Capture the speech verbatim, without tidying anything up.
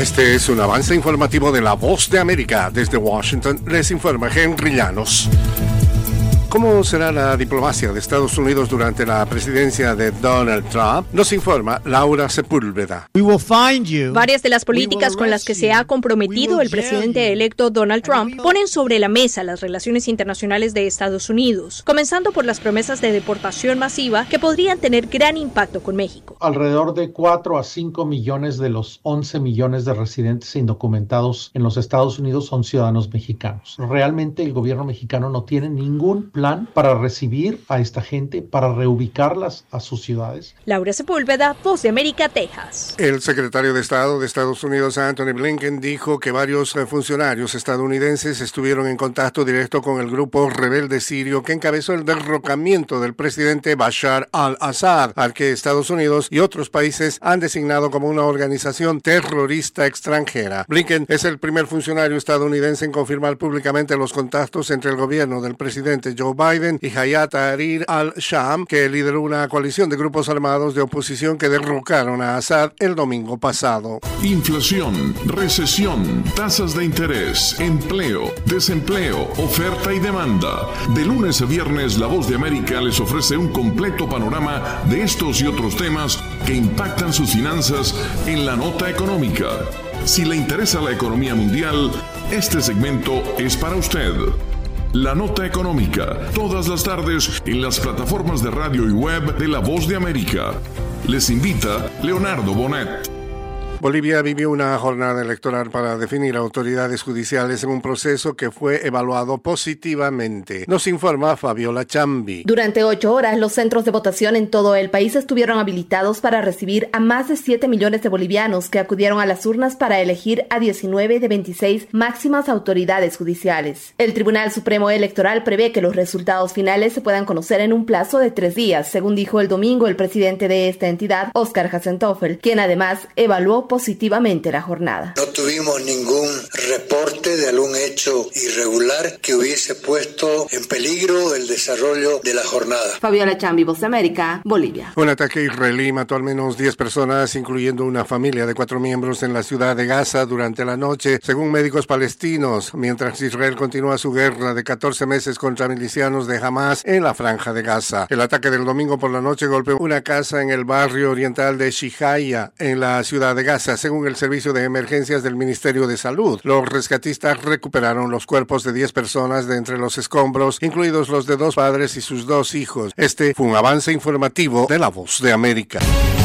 Este es un avance informativo de La Voz de América. Desde Washington les informa Henry Llanos. ¿Cómo será la diplomacia de Estados Unidos durante la presidencia de Donald Trump? Nos informa Laura Sepúlveda. Varias de las políticas con las que se ha comprometido el presidente electo Donald Trump ponen sobre la mesa las relaciones internacionales de Estados Unidos, comenzando por las promesas de deportación masiva que podrían tener gran impacto con México. Alrededor de cuatro a cinco millones de los once millones de residentes indocumentados en los Estados Unidos son ciudadanos mexicanos. Realmente el gobierno mexicano no tiene ningún plan para recibir a esta gente, para reubicarlas a sus ciudades. Laura Sepúlveda, Voz de América, Texas. El secretario de Estado de Estados Unidos, Antony Blinken, dijo que varios funcionarios estadounidenses estuvieron en contacto directo con el grupo rebelde sirio que encabezó el derrocamiento del presidente Bashar al-Assad, al que Estados Unidos y otros países han designado como una organización terrorista extranjera. Blinken es el primer funcionario estadounidense en confirmar públicamente los contactos entre el gobierno del presidente Joe Biden y Hayat Tahrir al-Sham, que lideró una coalición de grupos armados de oposición que derrocaron a Assad el domingo pasado. Inflación, recesión, tasas de interés, empleo, desempleo, oferta y demanda. De lunes a viernes, La Voz de América les ofrece un completo panorama de estos y otros temas que impactan sus finanzas en la nota económica. Si le interesa la economía mundial, este segmento es para usted. La Nota Económica, todas las tardes en las plataformas de radio y web de La Voz de América. Les invita Leonardo Bonet. Bolivia vivió una jornada electoral para definir autoridades judiciales en un proceso que fue evaluado positivamente. Nos informa Fabiola Chambi. Durante ocho horas, los centros de votación en todo el país estuvieron habilitados para recibir a más de siete millones de bolivianos que acudieron a las urnas para elegir a diecinueve de veintiséis máximas autoridades judiciales. El Tribunal Supremo Electoral prevé que los resultados finales se puedan conocer en un plazo de tres días, según dijo el domingo el presidente de esta entidad, Oscar Hasentoffel, quien además evaluó positivamente la jornada. No tuvimos ningún reporte de algún hecho irregular que hubiese puesto en peligro el desarrollo de la jornada. Fabiola Chambi, Voz de América, Bolivia. Un ataque israelí mató al menos diez personas, incluyendo una familia de cuatro miembros en la ciudad de Gaza durante la noche, según médicos palestinos, mientras Israel continúa su guerra de catorce meses contra milicianos de Hamas en la franja de Gaza. El ataque del domingo por la noche golpeó una casa en el barrio oriental de Shihaya, en la ciudad de Gaza. Según el Servicio de Emergencias del Ministerio de Salud, los rescatistas recuperaron los cuerpos de diez personas de entre los escombros, incluidos los de dos padres y sus dos hijos. Este fue un avance informativo de La Voz de América.